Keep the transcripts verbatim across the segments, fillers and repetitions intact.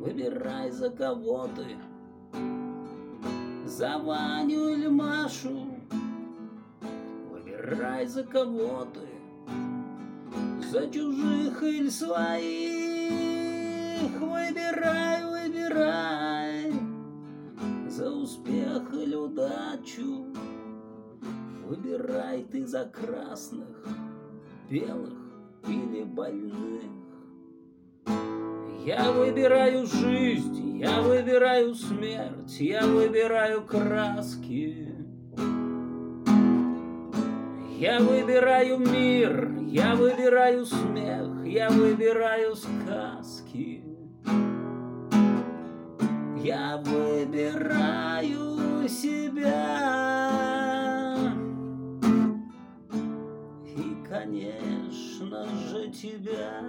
Выбирай, за кого ты, за Ваню или Машу. Выбирай, за кого ты, за чужих или своих. Выбирай, выбирай, за успех или удачу. Выбирай ты за красных, белых или больных. Я выбираю жизнь, я выбираю смерть, я выбираю краски. Я выбираю мир, я выбираю смех, я выбираю сказки. Я выбираю себя и, конечно же, тебя.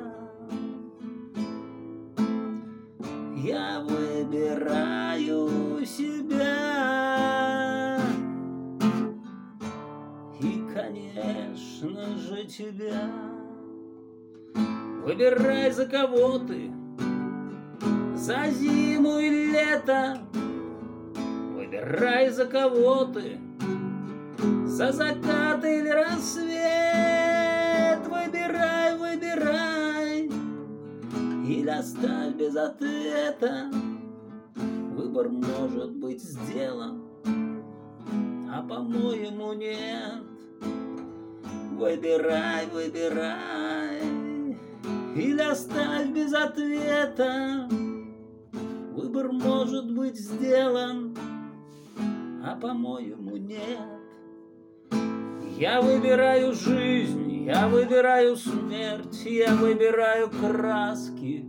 Я выбираю себя и, конечно же, тебя. Выбирай, за кого ты, за зиму и лето. Выбирай, за кого ты, за закат или рассвет. Выбирай, выбирай, или оставь без ответа. Выбор может быть сделан, а по-моему нет. Выбирай, выбирай, или оставь без ответа. Выбор может быть сделан, а по-моему нет. Я выбираю жизнь, я выбираю смерть, я выбираю краски.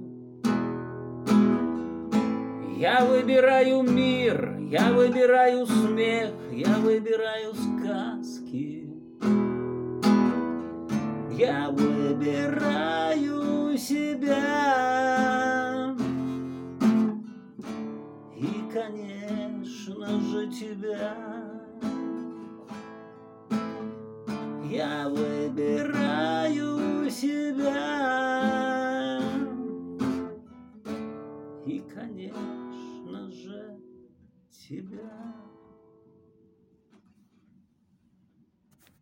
Я выбираю мир, я выбираю смех, я выбираю сказки. Я выбираю себя и, конечно же, тебя. Я выбираю себя и, конечно же, тебя.